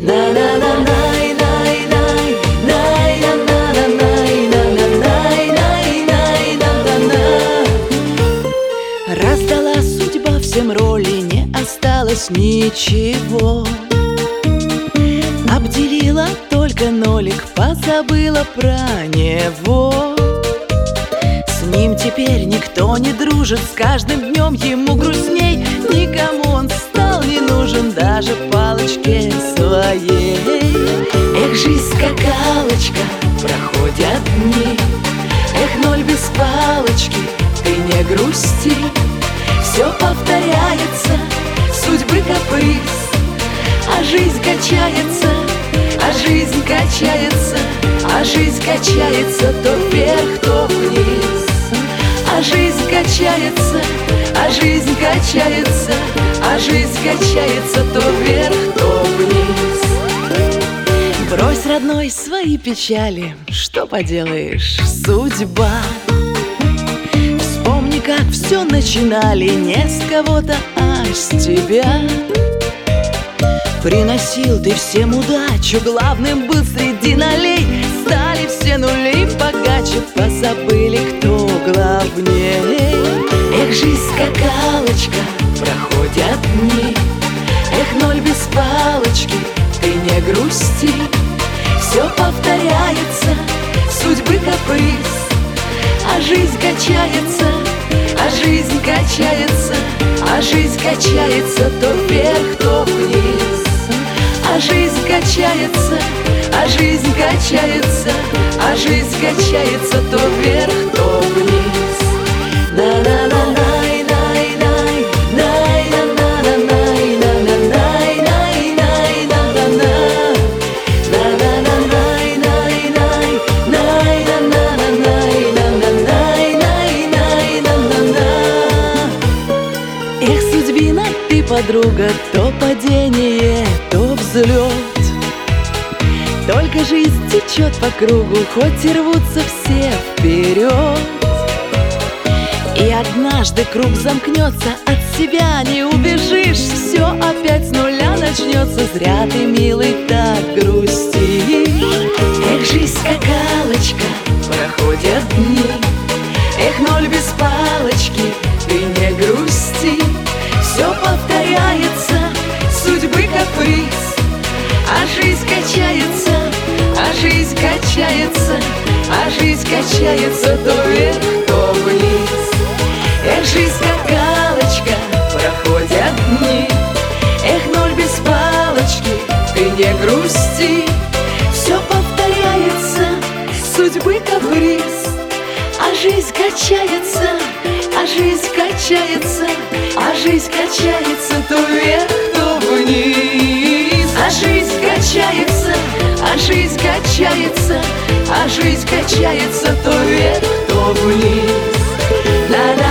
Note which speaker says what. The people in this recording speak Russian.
Speaker 1: Раздала судьба всем роли, не осталось ничего. Обделила только нолик, позабыла про него. С ним теперь никто не дружит, с каждым днем ему грустней. Никому он стал не нужен, даже палочке своей. Эх, жизнь скакалочка, проходят дни. Эх, ноль без палочки, ты не грусти. Все повторяется, судьбы каприз. А жизнь качается, а жизнь качается, а жизнь качается то вверх, то вниз. А жизнь качается, а жизнь качается, а жизнь качается то вверх, то вниз. Брось, родной, свои печали, что поделаешь, судьба. Вспомни, как все начинали, не с кого-то, а с тебя. Приносил ты всем удачу, главным был среди нолей. Стали все нули богаче, позабыли, кто главнее. Эх, жизнь скакалочка, проходят дни. Эх, ноль без палочки, ты не грусти. Все повторяется, судьбы каприз. А жизнь качается, а жизнь качается, а жизнь качается то вверх, то вниз. А жизнь качается, а жизнь качается, а жизнь качается то вверх, то вниз. Эх, судьбина, ты подруга, то падение, то взлет. Только жизнь течет по кругу, хоть и рвутся все вперед. И однажды круг замкнется, от себя не убежишь. Все опять с нуля начнется, зря ты, милый, так грустишь. Эх, жизнь скакалочка, проходят дни. Эх, ноль без палочки, ты не грусти. Все повторяется, судьбы каприз. А жизнь качается, а жизнь качается, а жизнь качается то вверх, то вниз. Эх, жизнь скакалочка, проходят дни. Эх, ноль без палочки, ты не грусти. Все повторяется, судьбы каприз. А жизнь качается, а жизнь качается, а жизнь качается то вверх, то вниз. А жизнь качается, а жизнь качается, а жизнь качается то вверх, то вниз.